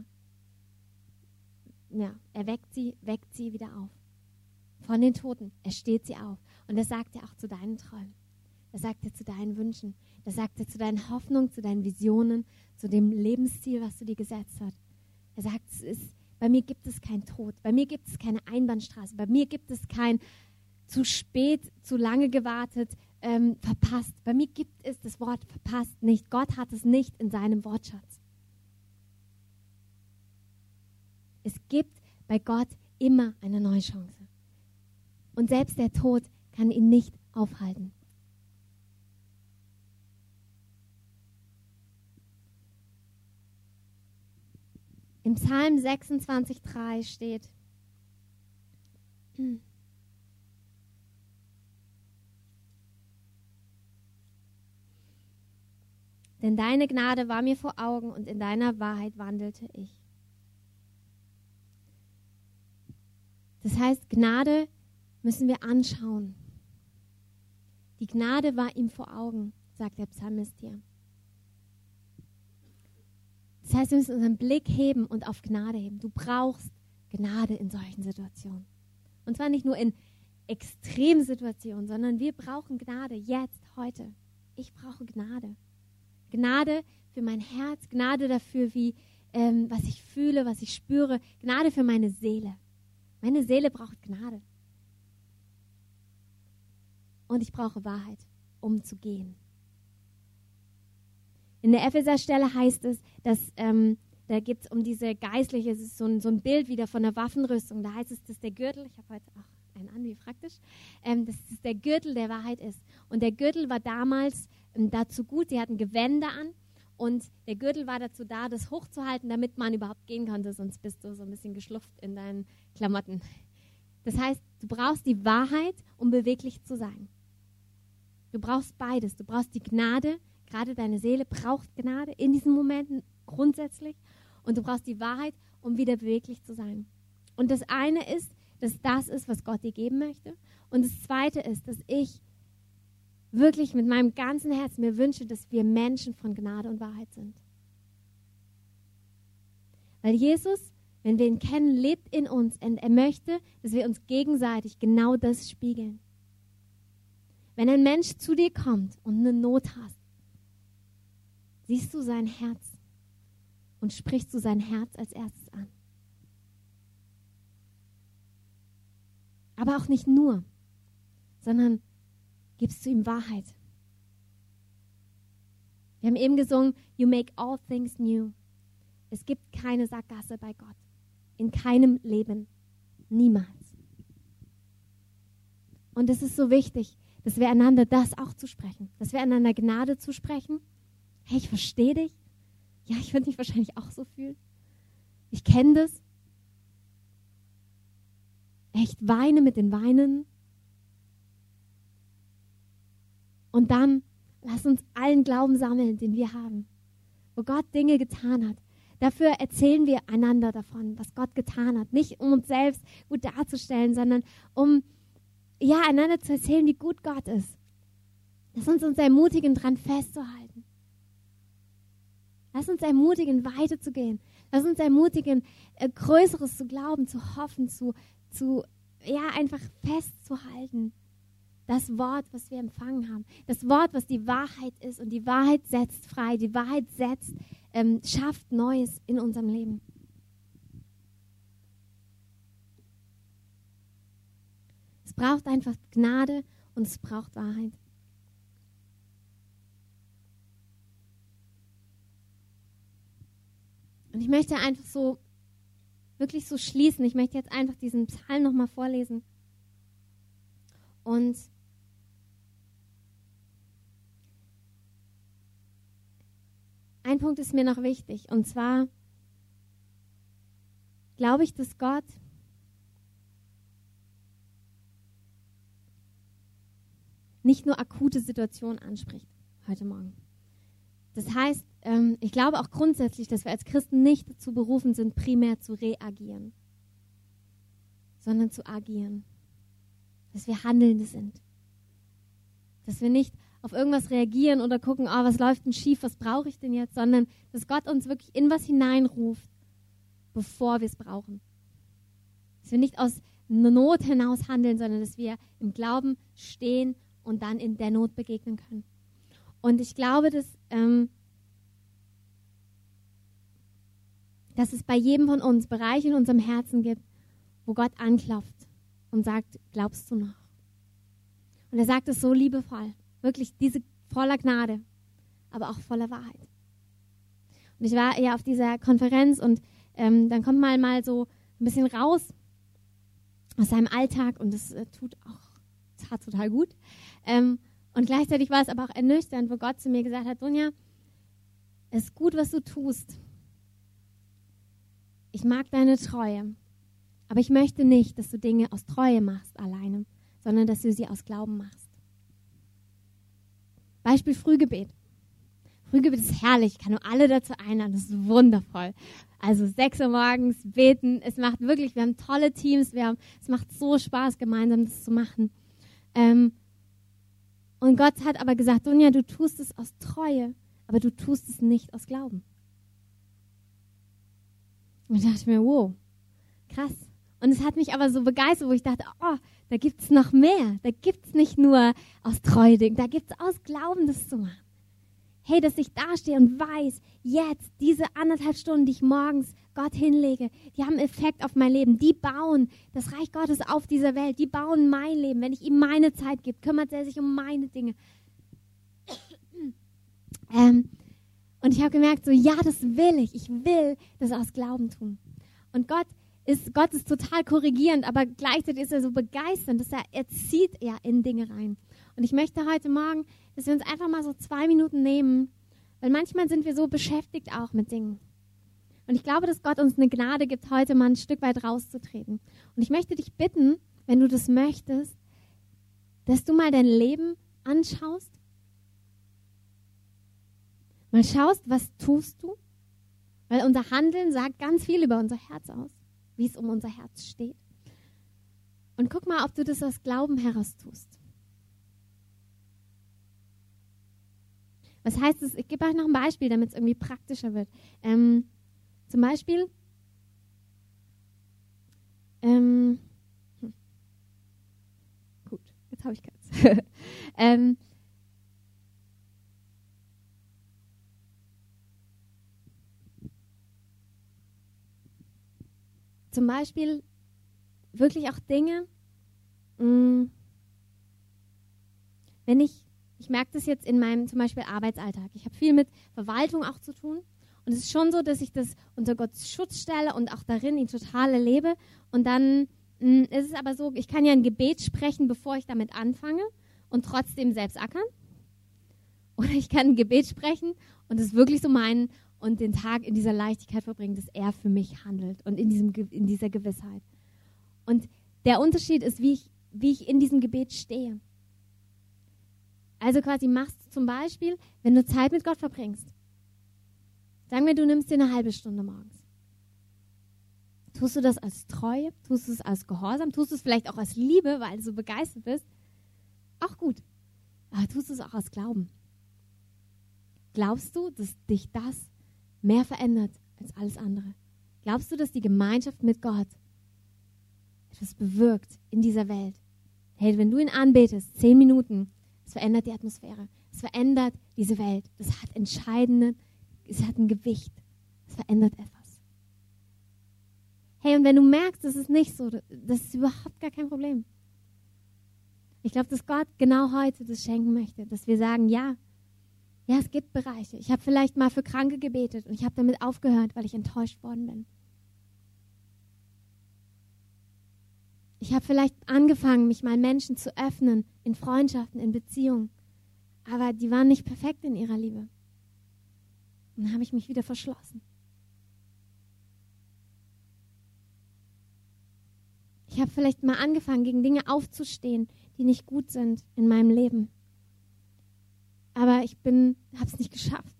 Ja, er weckt sie wieder auf. Von den Toten. Er steht sie auf. Und das sagt er auch zu deinen Träumen. Das sagt er zu deinen Wünschen. Das sagt er zu deinen Hoffnungen, zu deinen Visionen, zu dem Lebensziel, was du dir gesetzt hast. Er sagt, bei mir gibt es keinen Tod. Bei mir gibt es keine Einbahnstraße. Bei mir gibt es kein zu spät, zu lange gewartet, verpasst. Bei mir gibt es das Wort verpasst nicht. Gott hat es nicht in seinem Wortschatz. Es gibt bei Gott immer eine neue Chance. Und selbst der Tod kann ihn nicht aufhalten. Im Psalm 26,3 steht, denn deine Gnade war mir vor Augen und in deiner Wahrheit wandelte ich. Das heißt, Gnade müssen wir anschauen. Die Gnade war ihm vor Augen, sagt der Psalmist hier. Das heißt, wir müssen unseren Blick heben und auf Gnade heben. Du brauchst Gnade in solchen Situationen. Und zwar nicht nur in Extremsituationen, sondern wir brauchen Gnade jetzt, heute. Ich brauche Gnade. Gnade für mein Herz, Gnade dafür, was ich fühle, was ich spüre. Gnade für meine Seele. Meine Seele braucht Gnade. Und ich brauche Wahrheit, um zu gehen. In der Epheser-Stelle heißt es, dass da geht es um diese geistliche, es ist so ein Bild wieder von der Waffenrüstung. Da heißt es, dass der Gürtel, ich habe heute auch einen an, wie praktisch, dass es der Gürtel der Wahrheit ist. Und der Gürtel war damals dazu gut, sie hatten Gewänder an und der Gürtel war dazu da, das hochzuhalten, damit man überhaupt gehen konnte, sonst bist du so ein bisschen geschlupft in deinen Klamotten. Das heißt, du brauchst die Wahrheit, um beweglich zu sein. Du brauchst beides. Du brauchst die Gnade, gerade deine Seele braucht Gnade in diesen Momenten grundsätzlich. Und du brauchst die Wahrheit, um wieder beweglich zu sein. Und das eine ist, dass das ist, was Gott dir geben möchte. Und das zweite ist, dass ich wirklich mit meinem ganzen Herzen mir wünsche, dass wir Menschen von Gnade und Wahrheit sind. Weil Jesus, wenn wir ihn kennen, lebt in uns und er möchte, dass wir uns gegenseitig genau das spiegeln. Wenn ein Mensch zu dir kommt und eine Not hast, siehst du sein Herz und sprichst du sein Herz als erstes an. Aber auch nicht nur, sondern gibst du ihm Wahrheit. Wir haben eben gesungen, You make all things new. Es gibt keine Sackgasse bei Gott. In keinem Leben. Niemals. Und es ist so wichtig, dass wir einander das auch zusprechen. Dass wir einander Gnade zusprechen. Hey, ich verstehe dich. Ja, ich würde mich wahrscheinlich auch so fühlen. Ich kenne das. Ich weine mit den Weinen. Und dann lass uns allen Glauben sammeln, den wir haben. Wo Gott Dinge getan hat. Dafür erzählen wir einander davon, was Gott getan hat. Nicht um uns selbst gut darzustellen, sondern um einander zu erzählen, wie gut Gott ist. Lass uns ermutigen, daran festzuhalten. Lass uns ermutigen, weiterzugehen. Lass uns ermutigen, Größeres zu glauben, zu hoffen, einfach festzuhalten. Das Wort, was wir empfangen haben. Das Wort, was die Wahrheit ist. Und die Wahrheit setzt frei. Die Wahrheit schafft Neues in unserem Leben. Es braucht einfach Gnade und es braucht Wahrheit. Und ich möchte einfach wirklich so schließen. Ich möchte jetzt einfach diesen Psalm nochmal vorlesen. Und ein Punkt ist mir noch wichtig. Und zwar glaube ich, dass Gott nicht nur akute Situationen anspricht heute Morgen. Das heißt, ich glaube auch grundsätzlich, dass wir als Christen nicht dazu berufen sind, primär zu reagieren, sondern zu agieren. Dass wir Handelnde sind. Dass wir nicht auf irgendwas reagieren oder gucken, was läuft denn schief, was brauche ich denn jetzt, sondern dass Gott uns wirklich in was hineinruft, bevor wir es brauchen. Dass wir nicht aus Not hinaus handeln, sondern dass wir im Glauben stehen und dann in der Not begegnen können. Und ich glaube, dass es bei jedem von uns Bereiche in unserem Herzen gibt, wo Gott anklopft und sagt, glaubst du noch? Und er sagt es so liebevoll, wirklich diese voller Gnade, aber auch voller Wahrheit. Und ich war ja auf dieser Konferenz und dann kommt man mal so ein bisschen raus aus seinem Alltag und das tat total gut. Und gleichzeitig war es aber auch ernüchternd, wo Gott zu mir gesagt hat, Dunja, es ist gut, was du tust. Ich mag deine Treue, aber ich möchte nicht, dass du Dinge aus Treue machst alleine, sondern dass du sie aus Glauben machst. Beispiel Frühgebet. Frühgebet ist herrlich, ich kann nur alle dazu einladen, das ist wundervoll. Also 6 Uhr morgens beten, es macht wirklich, wir haben tolle Teams, es macht so Spaß, gemeinsam das zu machen. Und Gott hat aber gesagt, Dunja, du tust es aus Treue, aber du tust es nicht aus Glauben. Und ich dachte mir, wow, krass. Und es hat mich aber so begeistert, wo ich dachte, da gibt es noch mehr. Da gibt es nicht nur aus Treue, da gibt es aus Glauben, das zu machen. Hey, dass ich da stehe und weiß, jetzt, diese 1,5 Stunden, die ich morgens Gott hinlege, die haben Effekt auf mein Leben. Die bauen das Reich Gottes auf dieser Welt. Die bauen mein Leben. Wenn ich ihm meine Zeit gebe, kümmert er sich um meine Dinge. Und ich habe gemerkt, ja, das will ich. Ich will das aus Glauben tun. Und Gott ist total korrigierend, aber gleichzeitig ist er so begeisternd, dass er zieht in Dinge rein. Und ich möchte heute Morgen, dass wir uns einfach mal so 2 Minuten nehmen, weil manchmal sind wir so beschäftigt auch mit Dingen. Und ich glaube, dass Gott uns eine Gnade gibt, heute mal ein Stück weit rauszutreten. Und ich möchte dich bitten, wenn du das möchtest, dass du mal dein Leben anschaust. Mal schaust, was tust du? Weil unser Handeln sagt ganz viel über unser Herz aus, wie es um unser Herz steht. Und guck mal, ob du das aus Glauben heraus tust. Was heißt es? Ich gebe euch noch ein Beispiel, damit es irgendwie praktischer wird. Zum Beispiel, gut, jetzt habe ich keins. Zum Beispiel wirklich auch Dinge, wenn ich merke das jetzt in meinem zum Beispiel Arbeitsalltag. Ich habe viel mit Verwaltung auch zu tun. Und es ist schon so, dass ich das unter Gottes Schutz stelle und auch darin ihn total erlebe. Und dann ist es aber so, ich kann ja ein Gebet sprechen, bevor ich damit anfange und trotzdem selbst ackern. Oder ich kann ein Gebet sprechen und es wirklich so meinen und den Tag in dieser Leichtigkeit verbringen, dass er für mich handelt und in dieser Gewissheit. Und der Unterschied ist, wie ich in diesem Gebet stehe. Also quasi machst du zum Beispiel, wenn du Zeit mit Gott verbringst. Sagen wir, du nimmst dir eine halbe Stunde morgens. Tust du das als Treue? Tust du es als Gehorsam? Tust du es vielleicht auch als Liebe, weil du so begeistert bist? Auch gut. Aber tust du es auch aus Glauben? Glaubst du, dass dich das mehr verändert als alles andere? Glaubst du, dass die Gemeinschaft mit Gott etwas bewirkt in dieser Welt? Hey, wenn du ihn anbetest, 10 Minuten, es verändert die Atmosphäre. Es verändert diese Welt. Es hat ein Gewicht. Es verändert etwas. Hey, und wenn du merkst, das ist nicht so, das ist überhaupt gar kein Problem. Ich glaube, dass Gott genau heute das schenken möchte, dass wir sagen, ja, es gibt Bereiche. Ich habe vielleicht mal für Kranke gebetet und ich habe damit aufgehört, weil ich enttäuscht worden bin. Ich habe vielleicht angefangen, mich mal Menschen zu öffnen, in Freundschaften, in Beziehungen. Aber die waren nicht perfekt in ihrer Liebe. Und dann habe ich mich wieder verschlossen. Ich habe vielleicht mal angefangen, gegen Dinge aufzustehen, die nicht gut sind in meinem Leben. Aber ich habe es nicht geschafft.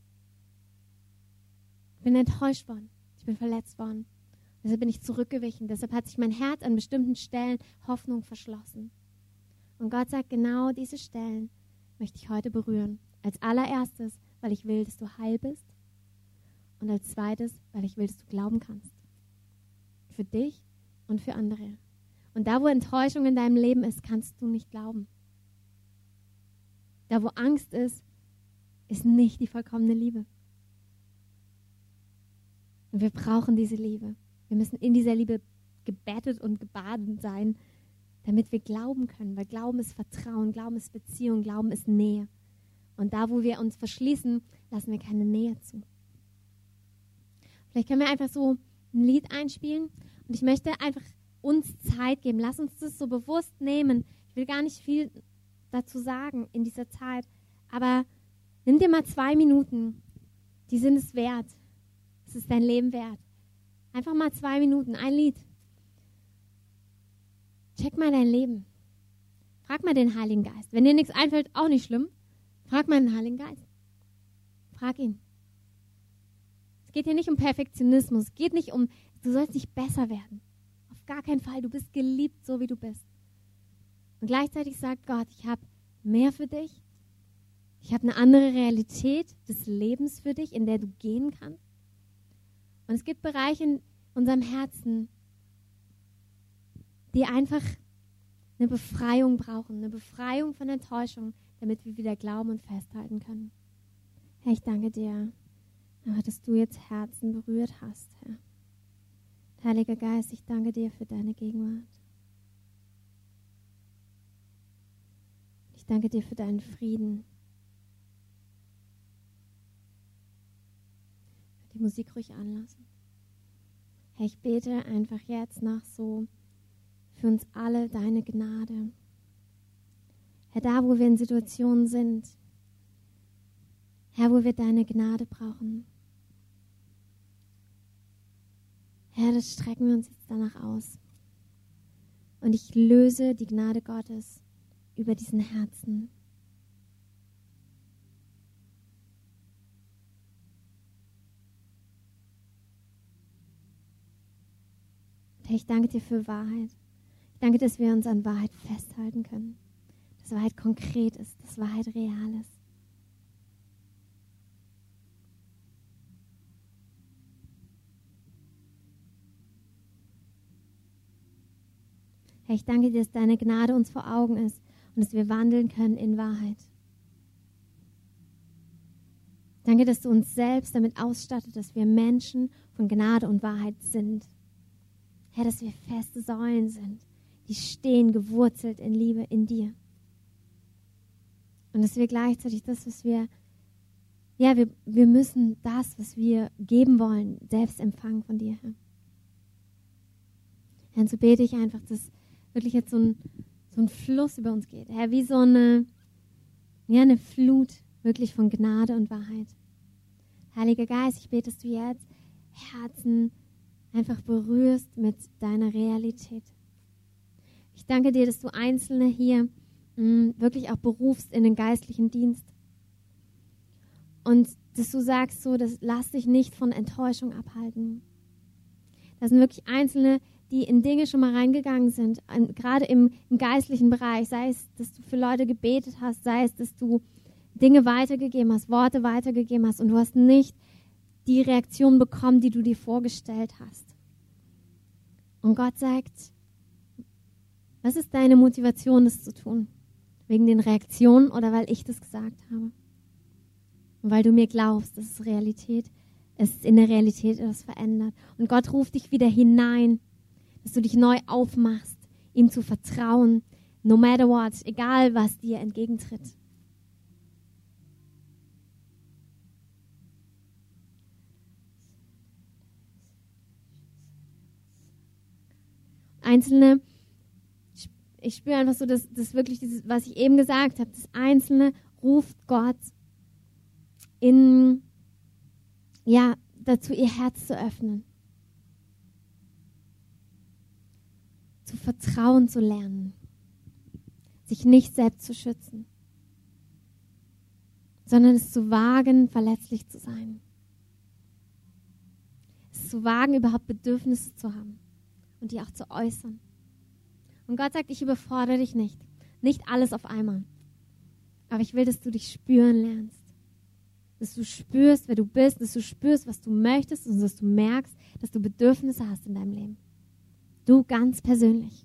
Ich bin enttäuscht worden. Ich bin verletzt worden. Deshalb bin ich zurückgewichen. Deshalb hat sich mein Herz an bestimmten Stellen Hoffnung verschlossen. Und Gott sagt, genau diese Stellen möchte ich heute berühren. Als allererstes, weil ich will, dass du heil bist. Und als zweites, weil ich will, dass du glauben kannst. Für dich und für andere. Und da, wo Enttäuschung in deinem Leben ist, kannst du nicht glauben. Da, wo Angst ist nicht die vollkommene Liebe. Und wir brauchen diese Liebe. Wir müssen in dieser Liebe gebettet und gebadet sein, damit wir glauben können. Weil Glauben ist Vertrauen, Glauben ist Beziehung, Glauben ist Nähe. Und da, wo wir uns verschließen, lassen wir keine Nähe zu. Vielleicht können wir einfach so ein Lied einspielen. Und ich möchte einfach uns Zeit geben. Lass uns das so bewusst nehmen. Ich will gar nicht viel dazu sagen in dieser Zeit. Aber nimm dir mal 2 Minuten. Die sind es wert. Es ist dein Leben wert. Einfach mal 2 Minuten, ein Lied. Check mal dein Leben. Frag mal den Heiligen Geist. Wenn dir nichts einfällt, auch nicht schlimm. Frag mal den Heiligen Geist. Frag ihn. Es geht hier nicht um Perfektionismus. Es geht nicht um, du sollst nicht besser werden. Auf gar keinen Fall. Du bist geliebt, so wie du bist. Und gleichzeitig sagt Gott, ich habe mehr für dich. Ich habe eine andere Realität des Lebens für dich, in der du gehen kannst. Und es gibt Bereiche in unserem Herzen, die einfach eine Befreiung brauchen, eine Befreiung von Enttäuschung, damit wir wieder glauben und festhalten können. Herr, ich danke dir, dass du jetzt Herzen berührt hast, Herr. Heiliger Geist, ich danke dir für deine Gegenwart. Ich danke dir für deinen Frieden. Die Musik ruhig anlassen. Herr, ich bete einfach jetzt nach so für uns alle deine Gnade. Herr, da, wo wir in Situationen sind, Herr, wo wir deine Gnade brauchen. Herr, das strecken wir uns jetzt danach aus. Und ich löse die Gnade Gottes über diesen Herzen. Herr, ich danke dir für Wahrheit. Ich danke, dass wir uns an Wahrheit festhalten können. Dass Wahrheit konkret ist, dass Wahrheit real ist. Herr, ich danke dir, dass deine Gnade uns vor Augen ist und dass wir wandeln können in Wahrheit. Danke, dass du uns selbst damit ausstattet, dass wir Menschen von Gnade und Wahrheit sind. Herr, dass wir feste Säulen sind, die stehen, gewurzelt in Liebe in dir. Und dass wir gleichzeitig das, was wir müssen das, was wir geben wollen, selbst empfangen von dir, Herr. Herr, und so bete ich einfach, dass wirklich jetzt so ein Fluss über uns geht. Herr, wie so eine Flut wirklich von Gnade und Wahrheit. Heiliger Geist, ich bete, dass du jetzt Herzen einfach berührst mit deiner Realität. Ich danke dir, dass du Einzelne hier wirklich auch berufst in den geistlichen Dienst. Und dass du sagst so, lass dich nicht von Enttäuschung abhalten. Das sind wirklich Einzelne, die in Dinge schon mal reingegangen sind, gerade im geistlichen Bereich, sei es, dass du für Leute gebetet hast, sei es, dass du Dinge weitergegeben hast, Worte weitergegeben hast und du hast nicht die Reaktion bekommen, die du dir vorgestellt hast. Und Gott sagt, was ist deine Motivation, das zu tun? Wegen den Reaktionen oder weil ich das gesagt habe? Und weil du mir glaubst, dass es in der Realität etwas verändert. Und Gott ruft dich wieder hinein, dass du dich neu aufmachst, ihm zu vertrauen, no matter what, egal was dir entgegentritt. Einzelne, ich spüre einfach so, dass wirklich dieses, was ich eben gesagt habe, das Einzelne ruft Gott dazu, ihr Herz zu öffnen. Zu vertrauen zu lernen. Sich nicht selbst zu schützen. Sondern es zu wagen, verletzlich zu sein. Es zu wagen, überhaupt Bedürfnisse zu haben. Und die auch zu äußern. Und Gott sagt, ich überfordere dich nicht. Nicht alles auf einmal. Aber ich will, dass du dich spüren lernst. Dass du spürst, wer du bist, dass du spürst, was du möchtest und dass du merkst, dass du Bedürfnisse hast in deinem Leben. Du ganz persönlich.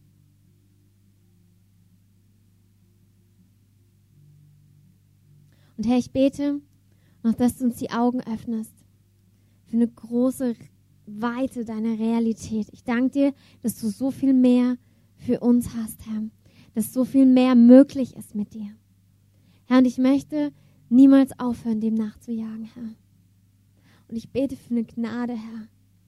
Und Herr, ich bete noch, dass du uns die Augen öffnest für eine große Weite deiner Realität. Ich danke dir, dass du so viel mehr für uns hast, Herr. Dass so viel mehr möglich ist mit dir. Herr, und ich möchte niemals aufhören, dem nachzujagen, Herr. Und ich bete für eine Gnade, Herr.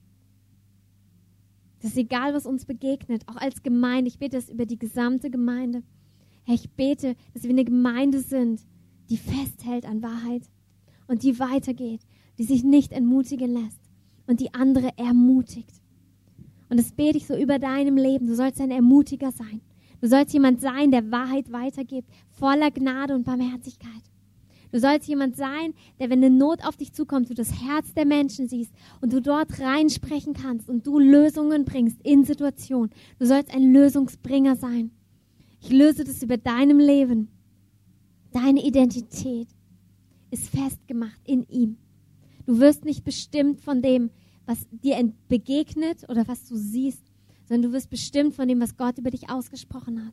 Dass egal, was uns begegnet, auch als Gemeinde, ich bete das über die gesamte Gemeinde. Herr, ich bete, dass wir eine Gemeinde sind, die festhält an Wahrheit und die weitergeht, die sich nicht entmutigen lässt und die andere ermutigt. Und das bete ich so über deinem Leben. Du sollst ein Ermutiger sein. Du sollst jemand sein, der Wahrheit weitergibt, voller Gnade und Barmherzigkeit. Du sollst jemand sein, der, wenn eine Not auf dich zukommt, du das Herz der Menschen siehst und du dort reinsprechen kannst und du Lösungen bringst in Situationen. Du sollst ein Lösungsbringer sein. Ich löse das über deinem Leben. Deine Identität ist festgemacht in ihm. Du wirst nicht bestimmt von dem, was dir begegnet oder was du siehst, sondern du wirst bestimmt von dem, was Gott über dich ausgesprochen hat.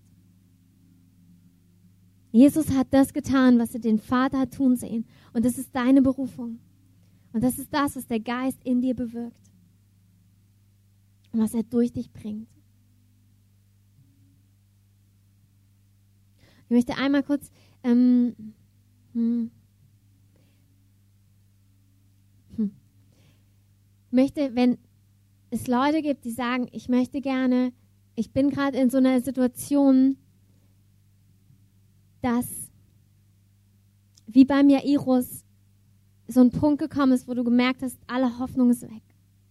Jesus hat das getan, was er den Vater hat tun sehen. Und das ist deine Berufung. Und das ist das, was der Geist in dir bewirkt. Und was er durch dich bringt. Ich möchte einmal kurz möchte, wenn es Leute gibt, die sagen, ich bin gerade in so einer Situation, dass wie beim Jairus so ein Punkt gekommen ist, wo du gemerkt hast, alle Hoffnung ist weg.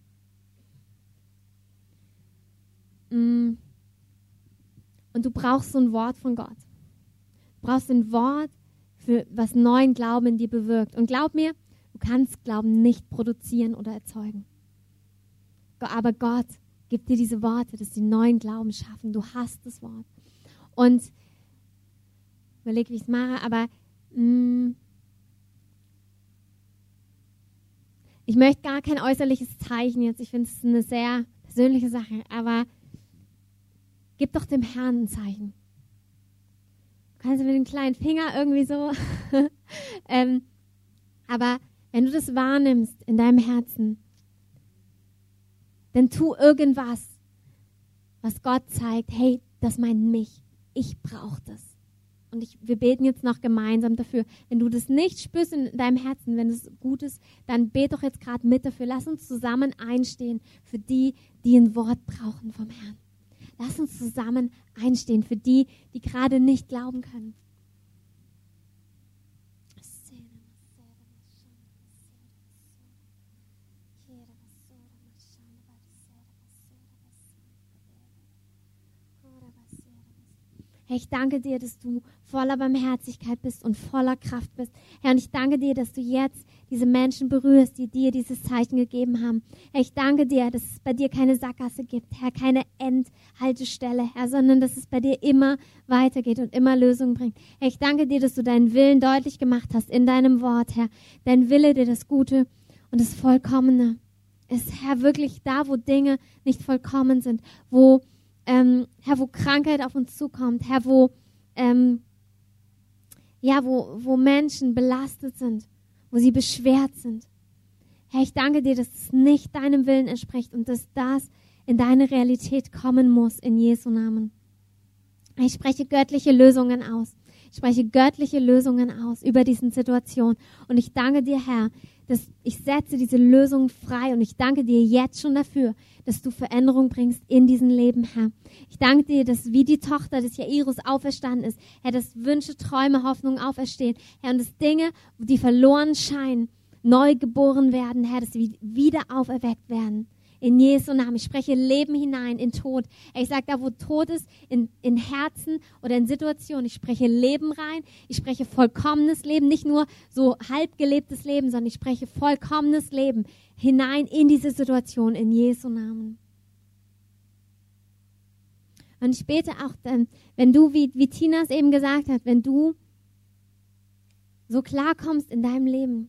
Und du brauchst so ein Wort von Gott. Du brauchst ein Wort, für was neuen Glauben in dir bewirkt. Und glaub mir, du kannst Glauben nicht produzieren oder erzeugen. Aber Gott gibt dir diese Worte, dass die neuen Glauben schaffen. Du hast das Wort. Und überleg, wie ich es mache, aber ich möchte gar kein äußerliches Zeichen jetzt. Ich finde es eine sehr persönliche Sache, aber gib doch dem Herrn ein Zeichen. Du kannst mit dem kleinen Finger irgendwie so. Aber wenn du das wahrnimmst in deinem Herzen, dann tu irgendwas, was Gott zeigt, hey, das meint mich. Ich brauche das. Und wir beten jetzt noch gemeinsam dafür. Wenn du das nicht spürst in deinem Herzen, wenn es gut ist, dann bet doch jetzt gerade mit dafür. Lass uns zusammen einstehen für die, die ein Wort brauchen vom Herrn. Lass uns zusammen einstehen für die, die gerade nicht glauben können. Herr, ich danke dir, dass du voller Barmherzigkeit bist und voller Kraft bist. Herr, und ich danke dir, dass du jetzt diese Menschen berührst, die dir dieses Zeichen gegeben haben. Herr, ich danke dir, dass es bei dir keine Sackgasse gibt, Herr, keine Endhaltestelle, Herr, sondern dass es bei dir immer weitergeht und immer Lösungen bringt. Herr, ich danke dir, dass du deinen Willen deutlich gemacht hast in deinem Wort, Herr. Dein Wille, dir das Gute und das Vollkommene ist, Herr, wirklich da, wo Dinge nicht vollkommen sind, wo Herr, wo Krankheit auf uns zukommt, Herr, wo Menschen belastet sind, wo sie beschwert sind. Herr, ich danke dir, dass es nicht deinem Willen entspricht und dass das in deine Realität kommen muss, in Jesu Namen. Ich spreche göttliche Lösungen aus. Ich spreche göttliche Lösungen aus über diesen Situationen. Und ich danke dir, Herr, dass ich setze diese Lösung frei. Und ich danke dir jetzt schon dafür, dass du Veränderung bringst in diesem Leben, Herr. Ich danke dir, dass wie die Tochter des Jairus auferstanden ist, Herr, dass Wünsche, Träume, Hoffnungen auferstehen, Herr, und dass Dinge, die verloren scheinen, neu geboren werden, Herr, dass sie wieder auferweckt werden. In Jesu Namen. Ich spreche Leben hinein in Tod. Ich sage, da wo Tod ist, in Herzen oder in Situationen, ich spreche Leben rein. Ich spreche vollkommenes Leben, nicht nur so halb gelebtes Leben, sondern ich spreche vollkommenes Leben hinein in diese Situation in Jesu Namen. Und ich bete auch, wenn du, wie Tina es eben gesagt hat, wenn du so klarkommst in deinem Leben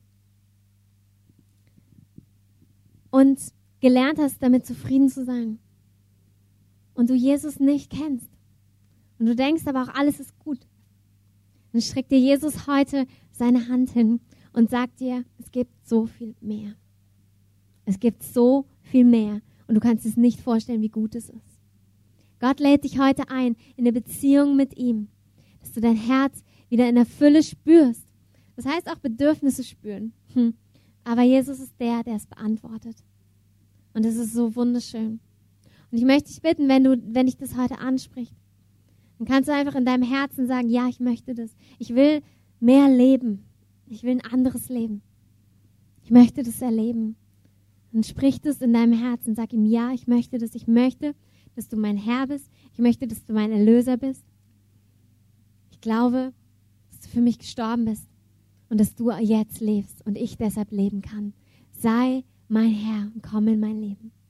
und gelernt hast, damit zufrieden zu sein und du Jesus nicht kennst und du denkst aber auch, alles ist gut, dann streckt dir Jesus heute seine Hand hin und sagt dir, es gibt so viel mehr. Es gibt so viel mehr und du kannst es nicht vorstellen, wie gut es ist. Gott lädt dich heute ein in eine Beziehung mit ihm, dass du dein Herz wieder in der Fülle spürst. Das heißt auch Bedürfnisse spüren. Aber Jesus ist der es beantwortet. Und das ist so wunderschön. Und ich möchte dich bitten, wenn dich das heute anspricht, dann kannst du einfach in deinem Herzen sagen, ja, ich möchte das. Ich will mehr leben. Ich will ein anderes Leben. Ich möchte das erleben. Und sprich das in deinem Herzen. Sag ihm, ja, ich möchte das. Ich möchte, dass du mein Herr bist. Ich möchte, dass du mein Erlöser bist. Ich glaube, dass du für mich gestorben bist und dass du jetzt lebst und ich deshalb leben kann. Sei mein Herr und komm in mein Leben.